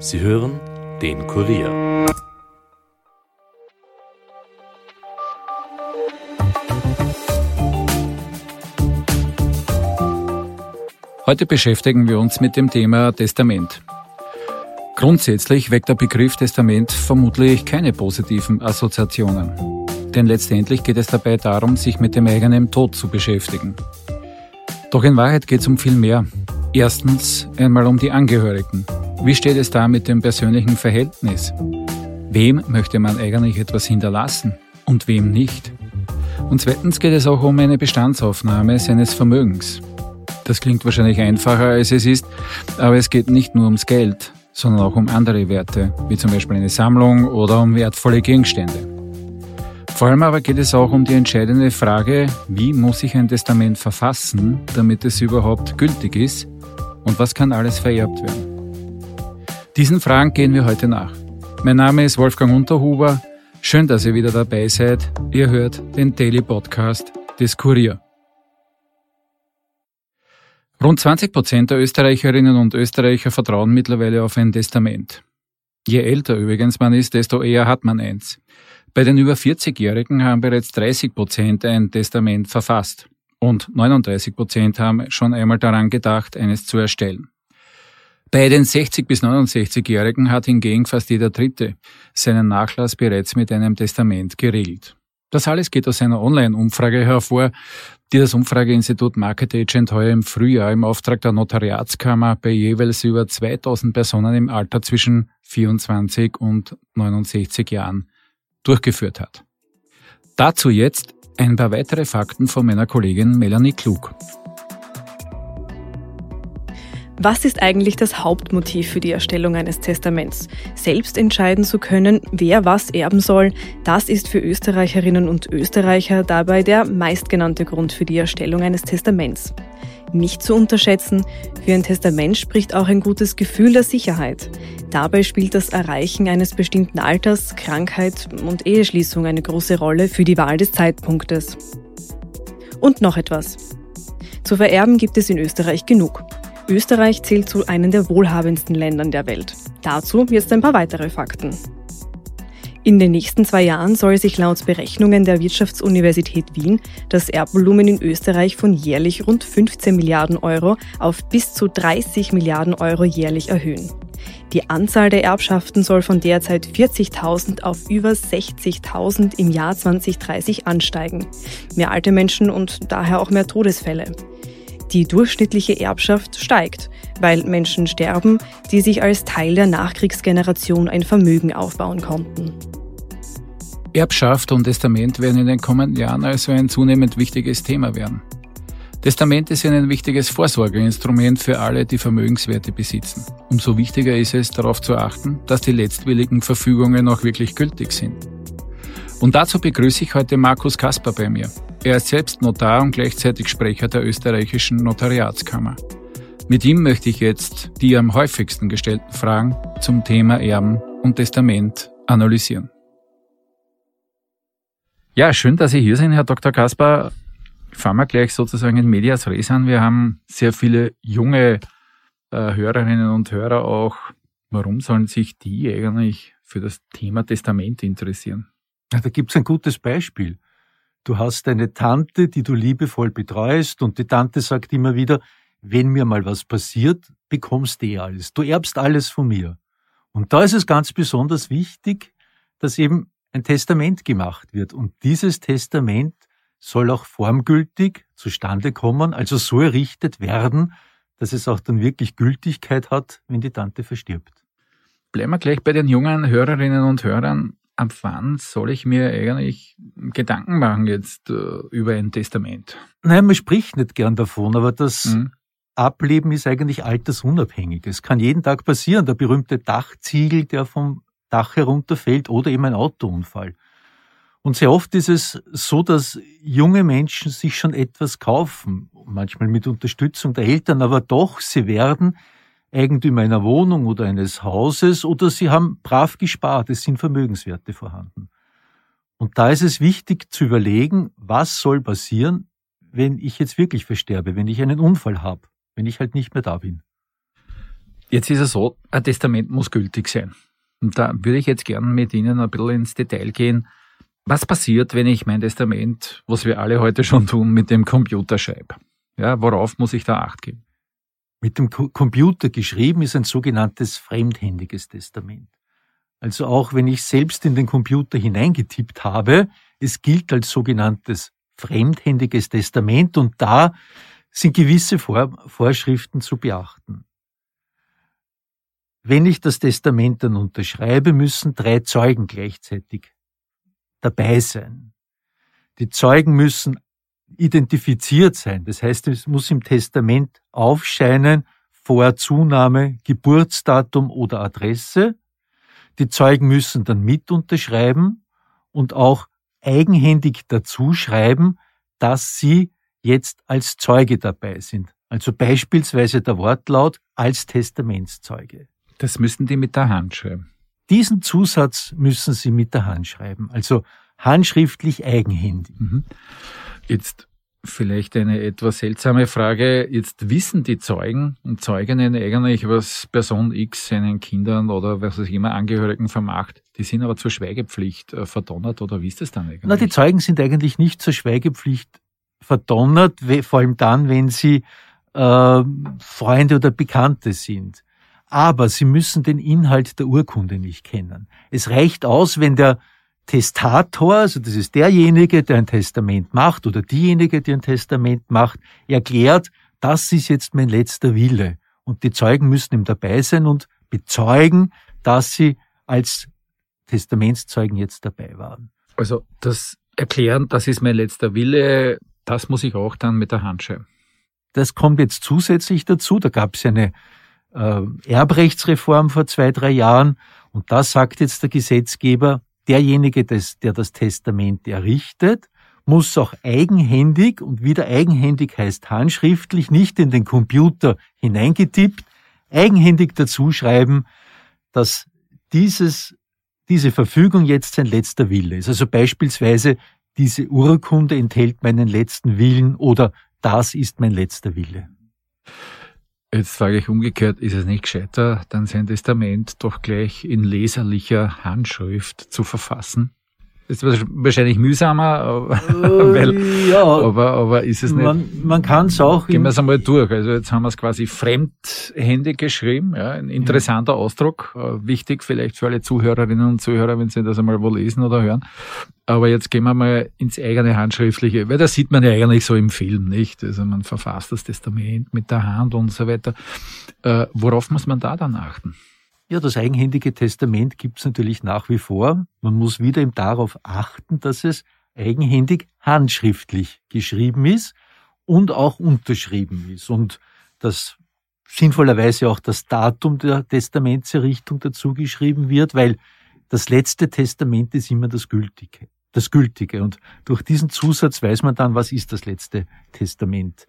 Sie hören den Kurier. Heute beschäftigen wir uns mit dem Thema Testament. Grundsätzlich weckt der Begriff Testament vermutlich keine positiven Assoziationen. Denn letztendlich geht es dabei darum, sich mit dem eigenen Tod zu beschäftigen. Doch in Wahrheit geht es um viel mehr. Erstens einmal um die Angehörigen. Wie steht es da mit dem persönlichen Verhältnis? Wem möchte man eigentlich etwas hinterlassen und wem nicht? Und zweitens geht es auch um eine Bestandsaufnahme seines Vermögens. Das klingt wahrscheinlich einfacher, als es ist, aber es geht nicht nur ums Geld, sondern auch um andere Werte, wie zum Beispiel eine Sammlung oder um wertvolle Gegenstände. Vor allem aber geht es auch um die entscheidende Frage, wie muss ich ein Testament verfassen, damit es überhaupt gültig ist und was kann alles vererbt werden. Diesen Fragen gehen wir heute nach. Mein Name ist Wolfgang Unterhuber. Schön, dass ihr wieder dabei seid. Ihr hört den Daily Podcast des Kurier. Rund 20% der Österreicherinnen und Österreicher vertrauen mittlerweile auf ein Testament. Je älter übrigens man ist, desto eher hat man eins. Bei den über 40-Jährigen haben bereits 30% ein Testament verfasst und 39% haben schon einmal daran gedacht, eines zu erstellen. Bei den 60- bis 69-Jährigen hat hingegen fast jeder Dritte seinen Nachlass bereits mit einem Testament geregelt. Das alles geht aus einer Online-Umfrage hervor, die das Umfrageinstitut Market Agent heuer im Frühjahr im Auftrag der Notariatskammer bei jeweils über 2000 Personen im Alter zwischen 24 und 69 Jahren durchgeführt hat. Dazu jetzt ein paar weitere Fakten von meiner Kollegin Melanie Klug. Was ist eigentlich das Hauptmotiv für die Erstellung eines Testaments? Selbst entscheiden zu können, wer was erben soll, das ist für Österreicherinnen und Österreicher dabei der meistgenannte Grund für die Erstellung eines Testaments. Nicht zu unterschätzen, für ein Testament spricht auch ein gutes Gefühl der Sicherheit. Dabei spielt das Erreichen eines bestimmten Alters, Krankheit und Eheschließung eine große Rolle für die Wahl des Zeitpunktes. Und noch etwas. Zu vererben gibt es in Österreich genug. Österreich zählt zu einem der wohlhabendsten Ländern der Welt. Dazu jetzt ein paar weitere Fakten. In den nächsten 2 Jahren soll sich laut Berechnungen der Wirtschaftsuniversität Wien das Erbvolumen in Österreich von jährlich rund 15 Milliarden Euro auf bis zu 30 Milliarden Euro jährlich erhöhen. Die Anzahl der Erbschaften soll von derzeit 40.000 auf über 60.000 im Jahr 2030 ansteigen. Mehr alte Menschen und daher auch mehr Todesfälle. Die durchschnittliche Erbschaft steigt, weil Menschen sterben, die sich als Teil der Nachkriegsgeneration ein Vermögen aufbauen konnten. Erbschaft und Testament werden in den kommenden Jahren also ein zunehmend wichtiges Thema werden. Testamente sind ein wichtiges Vorsorgeinstrument für alle, die Vermögenswerte besitzen. Umso wichtiger ist es, darauf zu achten, dass die letztwilligen Verfügungen auch wirklich gültig sind. Und dazu begrüße ich heute Markus Kasper bei mir. Er ist selbst Notar und gleichzeitig Sprecher der österreichischen Notariatskammer. Mit ihm möchte ich jetzt die am häufigsten gestellten Fragen zum Thema Erben und Testament analysieren. Ja, schön, dass Sie hier sind, Herr Dr. Kasper. Fangen wir gleich sozusagen in medias res an. Wir haben sehr viele junge Hörerinnen und Hörer auch. Warum sollen sich die eigentlich für das Thema Testament interessieren? Ja, da gibt's ein gutes Beispiel. Du hast eine Tante, die du liebevoll betreust und die Tante sagt immer wieder, wenn mir mal was passiert, bekommst du alles. Du erbst alles von mir. Und da ist es ganz besonders wichtig, dass eben ein Testament gemacht wird. Und dieses Testament soll auch formgültig zustande kommen, also so errichtet werden, dass es auch dann wirklich Gültigkeit hat, wenn die Tante verstirbt. Bleiben wir gleich bei den jungen Hörerinnen und Hörern. Ab wann soll ich mir eigentlich Gedanken machen jetzt über ein Testament? Nein, man spricht nicht gern davon, aber das Ableben ist eigentlich altersunabhängig. Es kann jeden Tag passieren, der berühmte Dachziegel, der vom Dach herunterfällt oder eben ein Autounfall. Und sehr oft ist es so, dass junge Menschen sich schon etwas kaufen, manchmal mit Unterstützung der Eltern, aber doch, sie werden Eigentümer einer Wohnung oder eines Hauses oder sie haben brav gespart, es sind Vermögenswerte vorhanden. Und da ist es wichtig zu überlegen, was soll passieren, wenn ich jetzt wirklich versterbe, wenn ich einen Unfall habe, wenn ich halt nicht mehr da bin. Jetzt ist es so, ein Testament muss gültig sein. Und da würde ich jetzt gerne mit Ihnen ein bisschen ins Detail gehen. Was passiert, wenn ich mein Testament, was wir alle heute schon tun, mit dem Computer schreibe? Ja, worauf muss ich da Acht geben? Mit dem Computer geschrieben ist ein sogenanntes fremdhändiges Testament. Also auch wenn ich selbst in den Computer hineingetippt habe, es gilt als sogenanntes fremdhändiges Testament und da sind gewisse Vorschriften zu beachten. Wenn ich das Testament dann unterschreibe, müssen 3 Zeugen gleichzeitig dabei sein. Die Zeugen müssen identifiziert sein. Das heißt, es muss im Testament aufscheinen, Vor-, Zunahme, Geburtsdatum oder Adresse. Die Zeugen müssen dann mit unterschreiben und auch eigenhändig dazu schreiben, dass sie jetzt als Zeuge dabei sind. Also beispielsweise der Wortlaut als Testamentszeuge. Das müssen die mit der Hand schreiben. Diesen Zusatz müssen sie mit der Hand schreiben, also handschriftlich eigenhändig. Jetzt vielleicht eine etwas seltsame Frage. Jetzt wissen die Zeugen und Zeuginnen eigentlich, was Person X seinen Kindern oder was es immer Angehörigen vermacht. Die sind aber zur Schweigepflicht verdonnert oder wie ist das dann eigentlich? Na, die Zeugen sind eigentlich nicht zur Schweigepflicht verdonnert, vor allem dann, wenn sie Freunde oder Bekannte sind. Aber sie müssen den Inhalt der Urkunde nicht kennen. Es reicht aus, wenn der Testator, also das ist derjenige, der ein Testament macht oder diejenige, die ein Testament macht, erklärt, das ist jetzt mein letzter Wille. Und die Zeugen müssen ihm dabei sein und bezeugen, dass sie als Testamentszeugen jetzt dabei waren. Also das Erklären, das ist mein letzter Wille, das muss ich auch dann mit der Hand schreiben. Das kommt jetzt zusätzlich dazu. Da gab es eine Erbrechtsreform vor 2-3 Jahren und da sagt jetzt der Gesetzgeber, derjenige, der das Testament errichtet, muss auch eigenhändig, und wieder eigenhändig heißt handschriftlich, nicht in den Computer hineingetippt, eigenhändig dazu schreiben, dass diese Verfügung jetzt sein letzter Wille ist. Also beispielsweise, diese Urkunde enthält meinen letzten Willen oder das ist mein letzter Wille. Jetzt frage ich umgekehrt, ist es nicht gescheiter, dann sein Testament doch gleich in leserlicher Handschrift zu verfassen? Das ist wahrscheinlich mühsamer, aber ist es nicht? Man kann es auch. Gehen wir es einmal durch. Also jetzt haben wir es quasi fremdhändig geschrieben. Ja, ein interessanter Ausdruck. Wichtig vielleicht für alle Zuhörerinnen und Zuhörer, wenn sie das einmal wo lesen oder hören. Aber jetzt gehen wir mal ins eigene Handschriftliche, weil das sieht man ja eigentlich so im Film, nicht? Also man verfasst das Testament mit der Hand und so weiter. Worauf muss man da dann achten? Ja, das eigenhändige Testament gibt es natürlich nach wie vor. Man muss wieder eben darauf achten, dass es eigenhändig handschriftlich geschrieben ist und auch unterschrieben ist. Und dass sinnvollerweise auch das Datum der Testamentserrichtung dazu geschrieben wird, weil das letzte Testament ist immer das Gültige. Und durch diesen Zusatz weiß man dann, was ist das letzte Testament.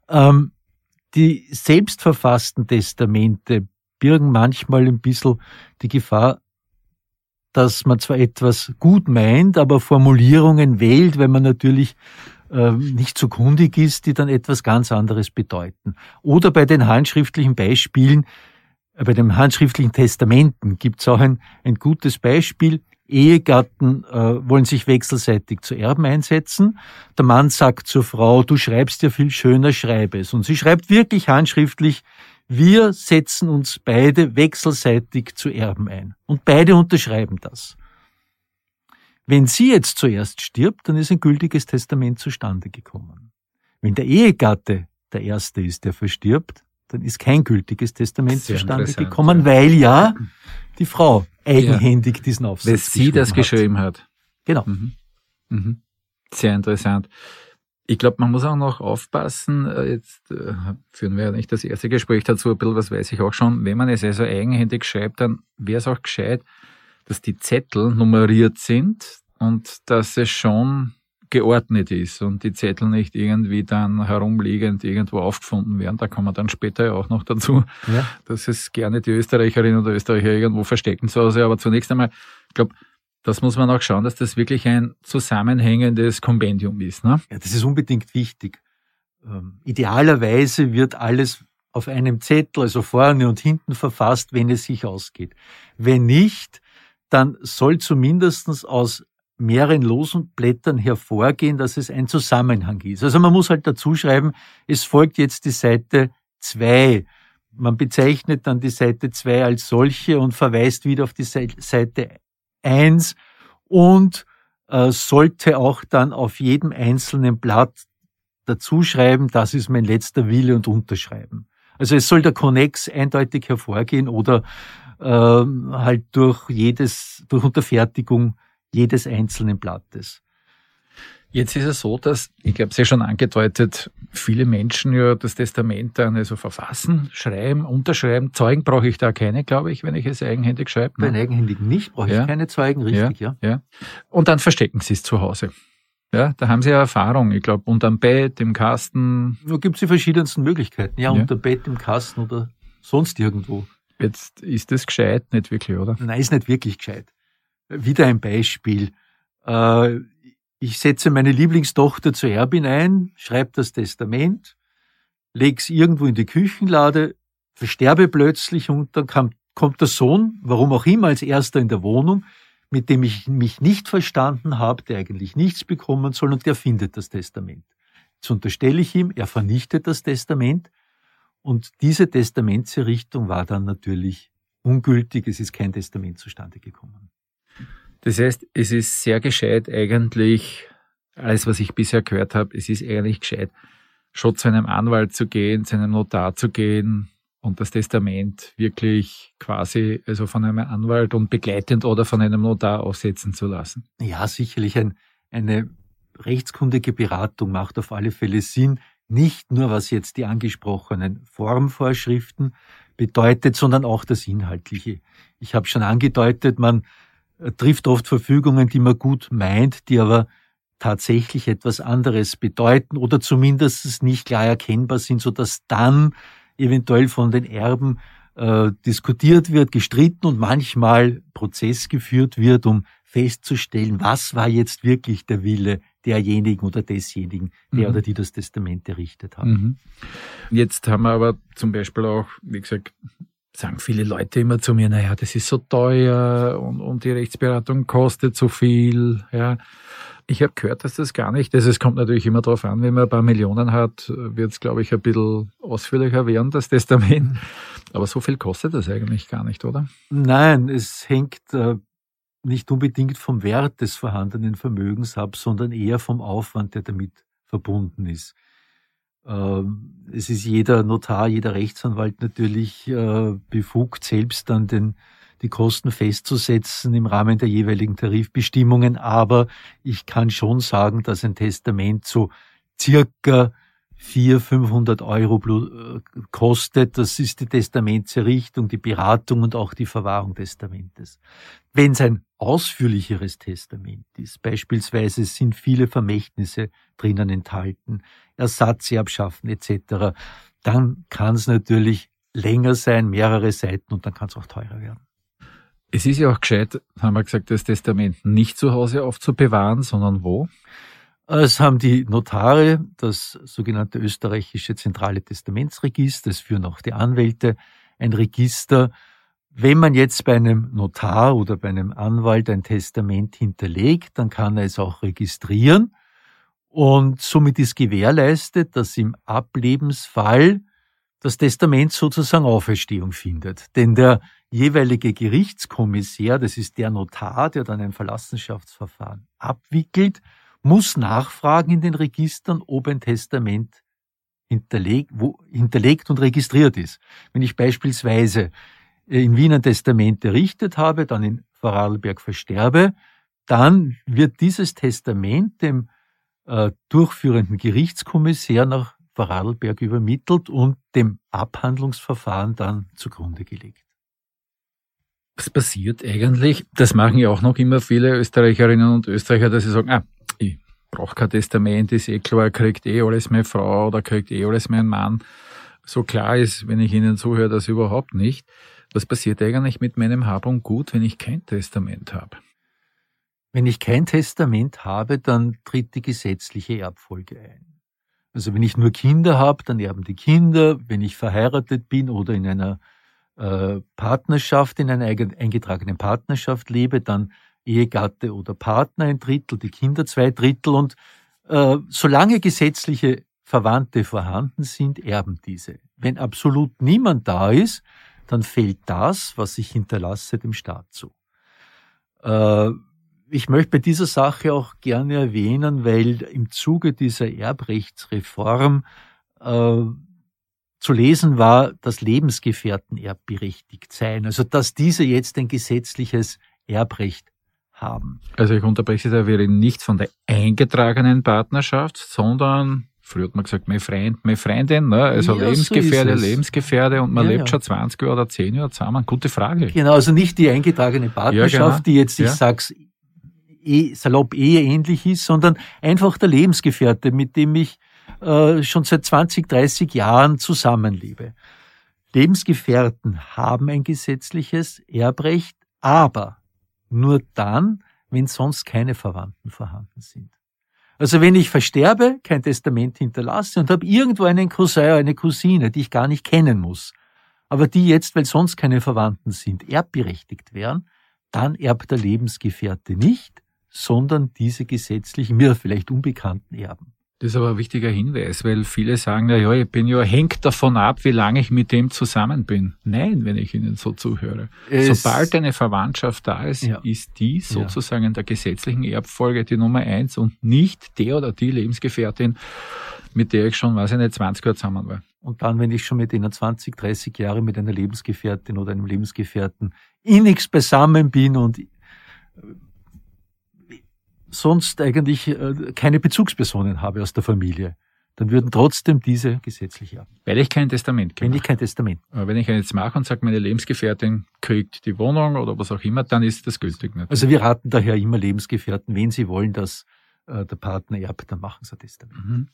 Die selbstverfassten Testamente birgen manchmal ein bisschen die Gefahr, dass man zwar etwas gut meint, aber Formulierungen wählt, weil man natürlich nicht so kundig ist, die dann etwas ganz anderes bedeuten. Oder bei den handschriftlichen Beispielen, bei den handschriftlichen Testamenten gibt es auch ein gutes Beispiel. Ehegatten wollen sich wechselseitig zu Erben einsetzen. Der Mann sagt zur Frau, du schreibst ja viel schöner, schreibe es. Und sie schreibt wirklich handschriftlich, wir setzen uns beide wechselseitig zu Erben ein. Und beide unterschreiben das. Wenn sie jetzt zuerst stirbt, dann ist ein gültiges Testament zustande gekommen. Wenn der Ehegatte der Erste ist, der verstirbt, dann ist kein gültiges Testament zustande gekommen, weil ja die Frau eigenhändig diesen Aufsatz geschrieben hat. Weil sie das geschrieben hat. Genau. Sehr interessant. Ich glaube, man muss auch noch aufpassen, jetzt führen wir ja nicht das erste Gespräch dazu, ein bisschen was weiß ich auch schon, wenn man es also eigenhändig schreibt, dann wäre es auch gescheit, dass die Zettel nummeriert sind und dass es schon geordnet ist und die Zettel nicht irgendwie dann herumliegend irgendwo aufgefunden werden. Da kommen wir dann später ja auch noch dazu, dass es gerne die Österreicherinnen und Österreicher irgendwo verstecken zu Hause. Aber zunächst einmal, ich glaube, das muss man auch schauen, dass das wirklich ein zusammenhängendes Kompendium ist. Ne? Ja, das ist unbedingt wichtig. Idealerweise wird alles auf einem Zettel, also vorne und hinten verfasst, wenn es sich ausgeht. Wenn nicht, dann soll zumindest aus mehreren losen Blättern hervorgehen, dass es ein Zusammenhang ist. Also man muss halt dazu schreiben, es folgt jetzt die Seite 2. Man bezeichnet dann die Seite 2 als solche und verweist wieder auf die Seite 1 und sollte auch dann auf jedem einzelnen Blatt dazu schreiben, das ist mein letzter Wille und unterschreiben. Also es soll der Konnex eindeutig hervorgehen oder halt durch Unterfertigung jedes einzelnen Blattes. Jetzt ist es so, dass, ich habe es ja schon angedeutet, viele Menschen ja das Testament dann also verfassen, schreiben, unterschreiben. Zeugen brauche ich da keine, glaube ich, wenn ich es eigenhändig schreibe. Bei eigenhändigen nicht, brauche ich keine Zeugen, richtig, ja. Und dann verstecken sie es zu Hause. Ja, da haben sie ja Erfahrung, ich glaube, unterm Bett, im Kasten. Da gibt es die verschiedensten Möglichkeiten, unterm Bett, im Kasten oder sonst irgendwo. Jetzt ist das gescheit nicht wirklich, oder? Nein, ist nicht wirklich gescheit. Wieder ein Beispiel. Ich setze meine Lieblingstochter zur Erbin ein, schreibe das Testament, lege es irgendwo in die Küchenlade, versterbe plötzlich und dann kommt der Sohn, warum auch immer, als erster in der Wohnung, mit dem ich mich nicht verstanden habe, der eigentlich nichts bekommen soll und der findet das Testament. Jetzt unterstelle ich ihm, er vernichtet das Testament und diese Testamentserrichtung war dann natürlich ungültig, es ist kein Testament zustande gekommen. Das heißt, es ist sehr gescheit eigentlich, alles was ich bisher gehört habe, es ist eigentlich gescheit, schon zu einem Anwalt zu gehen, zu einem Notar zu gehen und das Testament wirklich quasi also von einem Anwalt und begleitend oder von einem Notar aufsetzen zu lassen. Ja, sicherlich eine rechtskundige Beratung macht auf alle Fälle Sinn, nicht nur was jetzt die angesprochenen Formvorschriften bedeutet, sondern auch das Inhaltliche. Ich habe schon angedeutet, man trifft oft Verfügungen, die man gut meint, die aber tatsächlich etwas anderes bedeuten oder zumindest nicht klar erkennbar sind, sodass dann eventuell von den Erben diskutiert wird, gestritten und manchmal Prozess geführt wird, um festzustellen, was war jetzt wirklich der Wille derjenigen oder desjenigen, der oder die das Testament errichtet haben. Jetzt haben wir aber zum Beispiel auch, wie gesagt, sagen viele Leute immer zu mir, naja, das ist so teuer und die Rechtsberatung kostet so viel. Ja. Ich habe gehört, dass das gar nicht ist. Es kommt natürlich immer darauf an, wenn man ein paar Millionen hat, wird es, glaube ich, ein bisschen ausführlicher werden, das Testament. Aber so viel kostet das eigentlich gar nicht, oder? Nein, es hängt nicht unbedingt vom Wert des vorhandenen Vermögens ab, sondern eher vom Aufwand, der damit verbunden ist. Es ist jeder Notar, jeder Rechtsanwalt natürlich befugt, selbst dann die Kosten festzusetzen im Rahmen der jeweiligen Tarifbestimmungen. Aber ich kann schon sagen, dass ein Testament so circa 400-500 Euro kostet. Das ist die Testamentserrichtung, die Beratung und auch die Verwahrung des Testamentes. Wenn es ein ausführlicheres Testament ist, beispielsweise sind viele Vermächtnisse drinnen enthalten, Ersatzerbschaften etc., dann kann es natürlich länger sein, mehrere Seiten und dann kann es auch teurer werden. Es ist ja auch gescheit, haben wir gesagt, das Testament nicht zu Hause aufzubewahren, sondern wo? Es haben die Notare, das sogenannte österreichische zentrale Testamentsregister, es führen auch die Anwälte ein Register. Wenn man jetzt bei einem Notar oder bei einem Anwalt ein Testament hinterlegt, dann kann er es auch registrieren und somit ist gewährleistet, dass im Ablebensfall das Testament sozusagen Auferstehung findet. Denn der jeweilige Gerichtskommissär, das ist der Notar, der dann ein Verlassenschaftsverfahren abwickelt, muss nachfragen in den Registern, ob ein Testament hinterlegt und registriert ist. Wenn ich beispielsweise in Wien ein Testament errichtet habe, dann in Vorarlberg versterbe, dann wird dieses Testament dem durchführenden Gerichtskommissär nach Vorarlberg übermittelt und dem Abhandlungsverfahren dann zugrunde gelegt. Was passiert eigentlich? Das machen ja auch noch immer viele Österreicherinnen und Österreicher, dass sie sagen, ich brauche kein Testament, ist klar, kriegt alles meine Frau oder kriegt alles mein Mann. So klar ist, wenn ich Ihnen zuhöre, das überhaupt nicht. Was passiert eigentlich mit meinem Hab und Gut, wenn ich kein Testament habe? Wenn ich kein Testament habe, dann tritt die gesetzliche Erbfolge ein. Also wenn ich nur Kinder habe, dann erben die Kinder. Wenn ich verheiratet bin oder in einer Partnerschaft, in einer eingetragenen Partnerschaft lebe, dann Ehegatte oder Partner 1/3, die Kinder 2/3. Und solange gesetzliche Verwandte vorhanden sind, erben diese. Wenn absolut niemand da ist, dann fällt das, was ich hinterlasse, dem Staat zu. Ich möchte bei dieser Sache auch gerne erwähnen, weil im Zuge dieser Erbrechtsreform zu lesen war, dass Lebensgefährten erbberechtigt seien, also dass diese jetzt ein gesetzliches Erbrecht haben. Also ich unterbreche da, wir reden nicht von der eingetragenen Partnerschaft, sondern, früher hat man gesagt, mein Freund, meine Freundin, ne? Also ja, Lebensgefährde, so Lebensgefährde und man lebt schon 20 Jahre oder 10 Jahre zusammen. Gute Frage. Genau, also nicht die eingetragene Partnerschaft, die jetzt, ich sag's salopp eheähnlich ist, sondern einfach der Lebensgefährte, mit dem ich schon seit 20, 30 Jahren zusammenlebe. Lebensgefährten haben ein gesetzliches Erbrecht, aber nur dann, wenn sonst keine Verwandten vorhanden sind. Also wenn ich versterbe, kein Testament hinterlasse und habe irgendwo einen Cousin, eine Cousine, die ich gar nicht kennen muss, aber die jetzt, weil sonst keine Verwandten sind, erbberechtigt wären, dann erbt der Lebensgefährte nicht, sondern diese gesetzlichen, mir vielleicht unbekannten Erben. Das ist aber ein wichtiger Hinweis, weil viele sagen, na ja, ich bin ja, hängt davon ab, wie lange ich mit dem zusammen bin. Nein, wenn ich Ihnen so zuhöre. Sobald eine Verwandtschaft da ist, ist die sozusagen in der gesetzlichen Erbfolge die Nummer 1 und nicht der oder die Lebensgefährtin, mit der ich schon, weiß ich nicht, 20 Jahre zusammen war. Und dann, wenn ich schon mit denen 20, 30 Jahre mit einer Lebensgefährtin oder einem Lebensgefährten innigst beisammen bin und sonst eigentlich keine Bezugspersonen habe aus der Familie, dann würden trotzdem diese gesetzlich erben. Weil ich kein Testament gemacht. Wenn ich kein Testament. Aber wenn ich jetzt mache und sage, meine Lebensgefährtin kriegt die Wohnung oder was auch immer, dann ist das gültig. Natürlich. Also wir raten daher immer Lebensgefährten, wenn sie wollen, dass der Partner erbt, dann machen sie ein Testament. Mhm.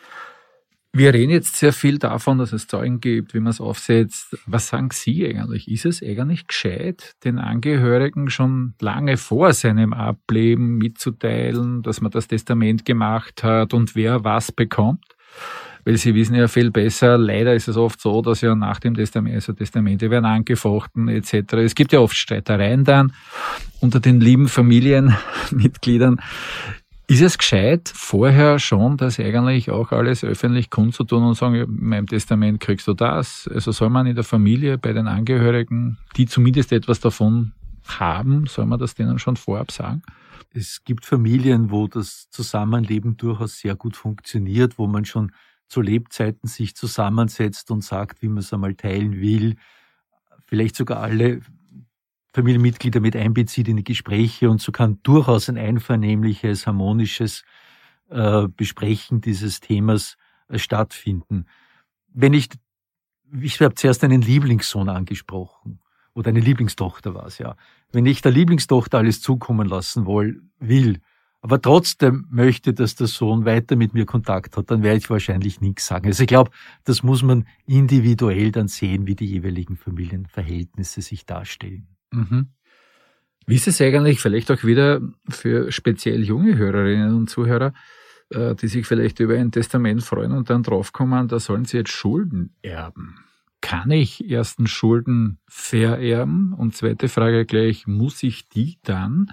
Wir reden jetzt sehr viel davon, dass es Zeugen gibt, wie man es aufsetzt. Was sagen Sie eigentlich? Ist es eigentlich gescheit, den Angehörigen schon lange vor seinem Ableben mitzuteilen, dass man das Testament gemacht hat und wer was bekommt? Weil Sie wissen ja viel besser, leider ist es oft so, dass ja nach dem Testament, also Testamente werden angefochten etc. Es gibt ja oft Streitereien dann unter den lieben Familienmitgliedern. Ist es gescheit, vorher schon das eigentlich auch alles öffentlich kundzutun und sagen, in meinem Testament kriegst du das? Also soll man in der Familie bei den Angehörigen, die zumindest etwas davon haben, soll man das denen schon vorab sagen? Es gibt Familien, wo das Zusammenleben durchaus sehr gut funktioniert, wo man schon zu Lebzeiten sich zusammensetzt und sagt, wie man es einmal teilen will. Vielleicht sogar alle Familienmitglieder mit einbezieht in die Gespräche und so kann durchaus ein einvernehmliches, harmonisches Besprechen dieses Themas stattfinden. Ich habe zuerst einen Lieblingssohn angesprochen oder eine Lieblingstochter war es ja. Wenn ich der Lieblingstochter alles zukommen lassen will, aber trotzdem möchte, dass der Sohn weiter mit mir Kontakt hat, dann werde ich wahrscheinlich nichts sagen. Also ich glaube, das muss man individuell dann sehen, wie die jeweiligen Familienverhältnisse sich darstellen. Mhm. Wie ist es eigentlich vielleicht auch wieder für speziell junge Hörerinnen und Zuhörer, die sich vielleicht über ein Testament freuen und dann draufkommen, da sollen sie jetzt Schulden erben? Kann ich erstens Schulden vererben? Und zweite Frage gleich, muss ich die dann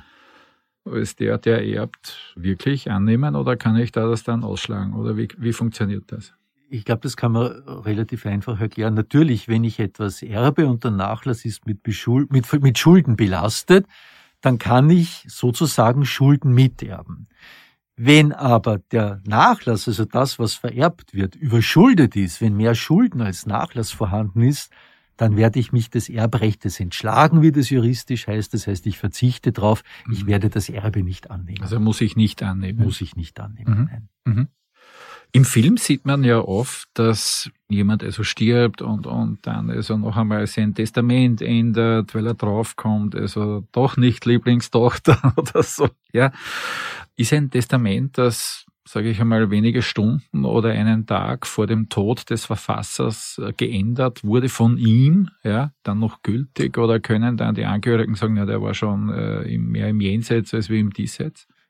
als der erbt, wirklich annehmen oder kann ich da das dann ausschlagen? Oder wie funktioniert das? Ich glaube, das kann man relativ einfach erklären. Natürlich, wenn ich etwas erbe und der Nachlass ist mit Schulden belastet, dann kann ich sozusagen Schulden miterben. Wenn aber der Nachlass, also das, was vererbt wird, überschuldet ist, wenn mehr Schulden als Nachlass vorhanden ist, dann werde ich mich des Erbrechtes entschlagen, wie das juristisch heißt. Das heißt, ich verzichte drauf, ich werde das Erbe nicht annehmen. Also muss ich nicht annehmen? Muss ich nicht annehmen, nein. Mhm. Im Film sieht man ja oft, dass jemand also stirbt und dann also noch einmal sein Testament ändert, weil er draufkommt, also doch nicht Lieblingstochter oder so. Ja, ist ein Testament, das, sage ich einmal, wenige Stunden oder einen Tag vor dem Tod des Verfassers geändert wurde von ihm, ja, dann noch gültig oder können dann die Angehörigen sagen, ja, der war schon mehr im Jenseits als wie im Diesseits?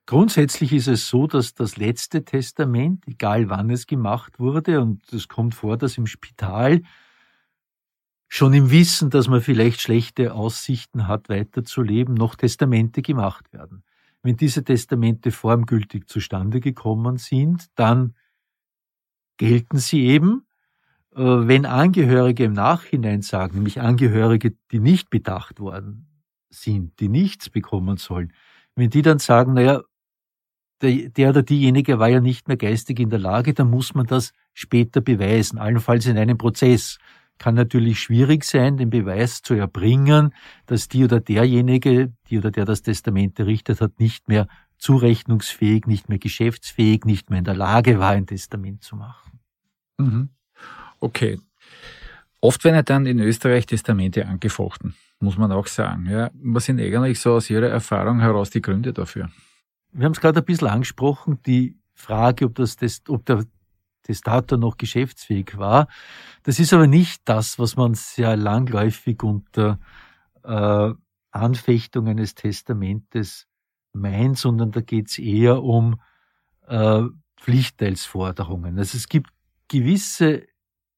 Grundsätzlich ist es so, dass das letzte Testament, egal wann es gemacht wurde, und es kommt vor, dass im Spital schon im Wissen, dass man vielleicht schlechte Aussichten hat, weiterzuleben, noch Testamente gemacht werden. Wenn diese Testamente formgültig zustande gekommen sind, dann gelten sie eben. Wenn Angehörige im Nachhinein sagen, nämlich Angehörige, die nicht bedacht worden sind, die nichts bekommen sollen, wenn die dann sagen, naja, der oder diejenige war ja nicht mehr geistig in der Lage, dann muss man das später beweisen, allenfalls in einem Prozess. Kann natürlich schwierig sein, den Beweis zu erbringen, dass die oder derjenige, die oder der das Testament errichtet hat, nicht mehr zurechnungsfähig, nicht mehr geschäftsfähig, nicht mehr in der Lage war, ein Testament zu machen. Mhm. Okay. Oft werden ja dann in Österreich Testamente angefochten, muss man auch sagen. Ja, was sind eigentlich so aus Ihrer Erfahrung heraus die Gründe dafür? Wir haben es gerade ein bisschen angesprochen, die Frage, ob der Testator noch geschäftsfähig war. Das ist aber nicht das, was man sehr langläufig unter Anfechtung eines Testamentes meint, sondern da geht es eher um Pflichtteilsforderungen. Also es gibt gewisse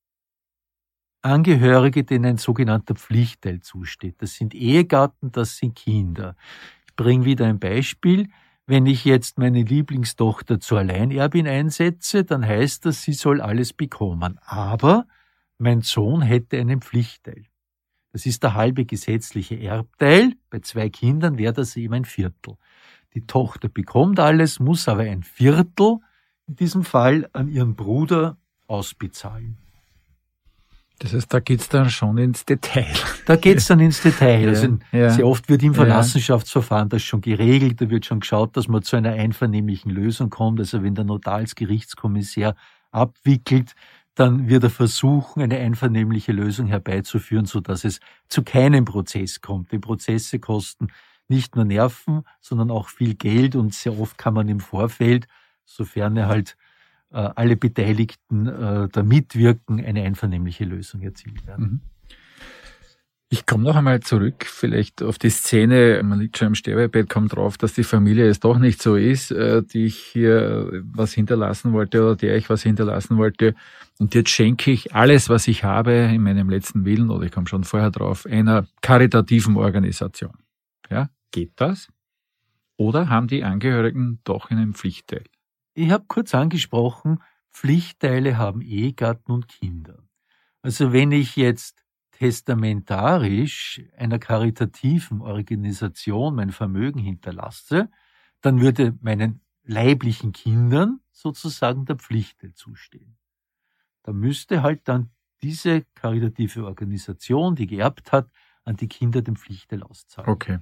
Angehörige, denen ein sogenannter Pflichtteil zusteht. Das sind Ehegatten, das sind Kinder. Ich bringe wieder ein Beispiel. Wenn ich jetzt meine Lieblingstochter zur Alleinerbin einsetze, dann heißt das, sie soll alles bekommen. Aber mein Sohn hätte einen Pflichtteil. Das ist der halbe gesetzliche Erbteil. Bei 2 Kindern wäre das eben ein Viertel. Die Tochter bekommt alles, muss aber ein Viertel, in diesem Fall, an ihren Bruder ausbezahlen. Das heißt, da geht's dann schon ins Detail. Da geht's dann ins Detail. Also ja. Sehr oft wird im Verlassenschaftsverfahren das schon geregelt. Da wird schon geschaut, dass man zu einer einvernehmlichen Lösung kommt. Also wenn der Notar als Gerichtskommissär abwickelt, dann wird er versuchen, eine einvernehmliche Lösung herbeizuführen, sodass es zu keinem Prozess kommt. Die Prozesse kosten nicht nur Nerven, sondern auch viel Geld, und sehr oft kann man im Vorfeld, sofern halt alle Beteiligten da mitwirken, eine einvernehmliche Lösung erzielt werden. Ich komme noch einmal zurück, vielleicht auf die Szene, man liegt schon im Sterbebett, kommt drauf, dass die Familie es doch nicht so ist, die ich hier was hinterlassen wollte oder der ich was hinterlassen wollte. Und jetzt schenke ich alles, was ich habe, in meinem letzten Willen, oder ich komme schon vorher drauf, einer karitativen Organisation. Ja, geht das? Oder haben die Angehörigen doch einen Pflichtteil? Ich habe kurz angesprochen, Pflichtteile haben Ehegatten und Kinder. Also wenn ich jetzt testamentarisch einer karitativen Organisation mein Vermögen hinterlasse, dann würde meinen leiblichen Kindern sozusagen der Pflichtteil zustehen. Da müsste halt dann diese karitative Organisation, die geerbt hat, an die Kinder den Pflichtteil auszahlen. Okay.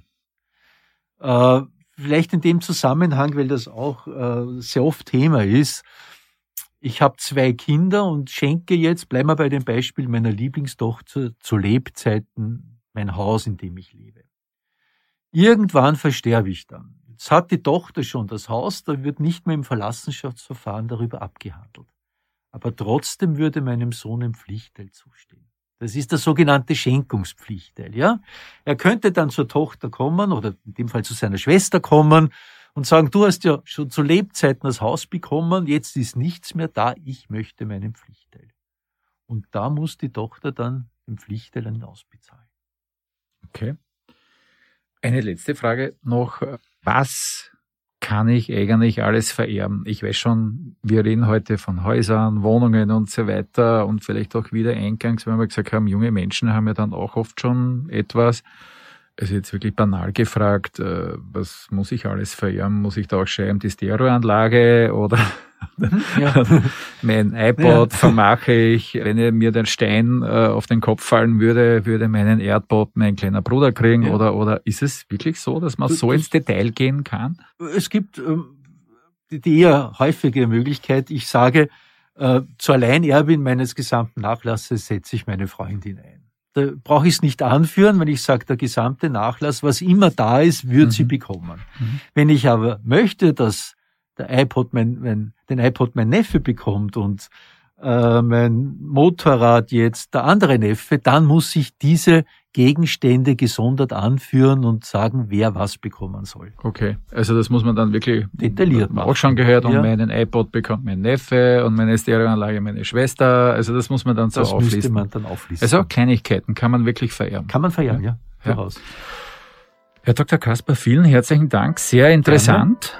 Vielleicht in dem Zusammenhang, weil das auch sehr oft Thema ist. Ich habe 2 Kinder und schenke jetzt, bleiben wir bei dem Beispiel meiner Lieblingstochter, zu Lebzeiten mein Haus, in dem ich lebe. Irgendwann versterbe ich dann. Jetzt hat die Tochter schon das Haus, da wird nicht mehr im Verlassenschaftsverfahren darüber abgehandelt. Aber trotzdem würde meinem Sohn ein Pflichtteil zustehen. Das ist der sogenannte Schenkungspflichtteil, ja. Er könnte dann zur Tochter kommen oder in dem Fall zu seiner Schwester kommen und sagen, du hast ja schon zu Lebzeiten das Haus bekommen, jetzt ist nichts mehr da, ich möchte meinen Pflichtteil. Und da muss die Tochter dann den Pflichtteil an ihn ausbezahlen. Okay. Eine letzte Frage noch. Was kann ich eigentlich alles vererben? Ich weiß schon, wir reden heute von Häusern, Wohnungen und so weiter und vielleicht auch wieder eingangs, wenn wir gesagt haben, junge Menschen haben ja dann auch oft schon etwas. Also jetzt wirklich banal gefragt, was muss ich alles vererben? Muss ich da auch schreiben, die Stereoanlage oder mein iPod vermache ich, wenn mir der Stein auf den Kopf fallen würde, würde meinen AirPod mein kleiner Bruder kriegen oder ist es wirklich so, dass man so ins Detail gehen kann? Es gibt die eher häufige Möglichkeit, ich sage, zur Alleinerbin meines gesamten Nachlasses setze ich meine Freundin ein. Da brauche ich es nicht anführen, wenn ich sage, der gesamte Nachlass, was immer da ist, wird sie bekommen. Wenn ich aber möchte, dass der iPod den iPod mein Neffe bekommt und mein Motorrad jetzt der andere Neffe, dann muss ich diese Gegenstände gesondert anführen und sagen, wer was bekommen soll. Okay, also das muss man dann wirklich detailliert machen. Auch schon gehört, und ja. meinen iPod bekommt mein Neffe und meine Stereoanlage meine Schwester. Also das muss man dann so auflisten. Das müsste man dann auflisten. Also Kleinigkeiten kann man wirklich vererben. Kann man vererben, ja. Durchaus. Herr Dr. Kasper, vielen herzlichen Dank. Sehr interessant.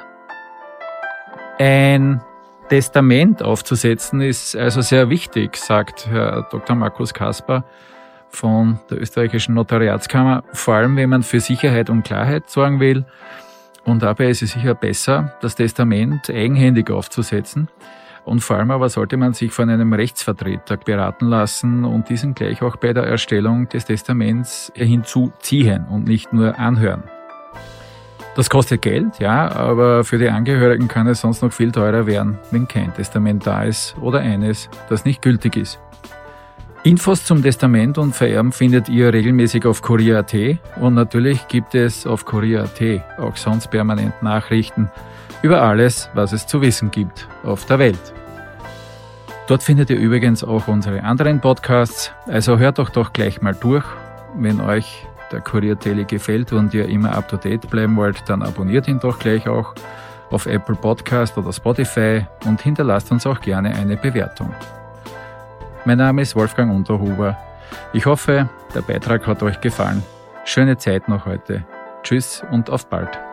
Ein Testament aufzusetzen ist also sehr wichtig, sagt Herr Dr. Markus Kasper von der österreichischen Notariatskammer, vor allem wenn man für Sicherheit und Klarheit sorgen will. Und dabei ist es sicher besser, das Testament eigenhändig aufzusetzen. Und vor allem aber sollte man sich von einem Rechtsvertreter beraten lassen und diesen gleich auch bei der Erstellung des Testaments hinzuziehen und nicht nur anhören. Das kostet Geld, ja, aber für die Angehörigen kann es sonst noch viel teurer werden, wenn kein Testament da ist oder eines, das nicht gültig ist. Infos zum Testament und Vererben findet ihr regelmäßig auf Kurier.at und natürlich gibt es auf Kurier.at auch sonst permanent Nachrichten über alles, was es zu wissen gibt auf der Welt. Dort findet ihr übrigens auch unsere anderen Podcasts, also hört doch gleich mal durch. Wenn euch der Kurier Daily gefällt und ihr immer up to date bleiben wollt, dann abonniert ihn doch gleich auch auf Apple Podcast oder Spotify und hinterlasst uns auch gerne eine Bewertung. Mein Name ist Wolfgang Unterhuber. Ich hoffe, der Beitrag hat euch gefallen. Schöne Zeit noch heute. Tschüss und auf bald.